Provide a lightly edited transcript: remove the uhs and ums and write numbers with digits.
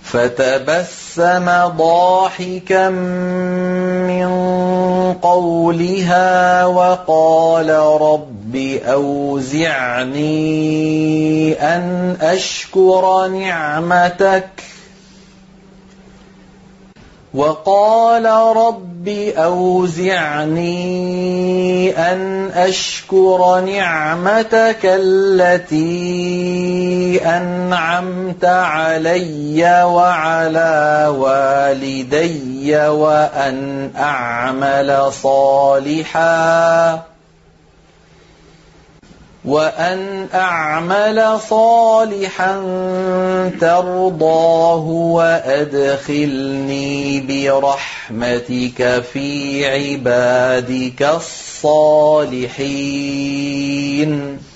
فتبسم ضاحكا من قولها وقال رب أوزعني أن أشكر نعمتك التي أنعمت علي وعلى والدي وأن أعمل صالحا ترضاه وأدخلني برحمتك في عبادك الصالحين.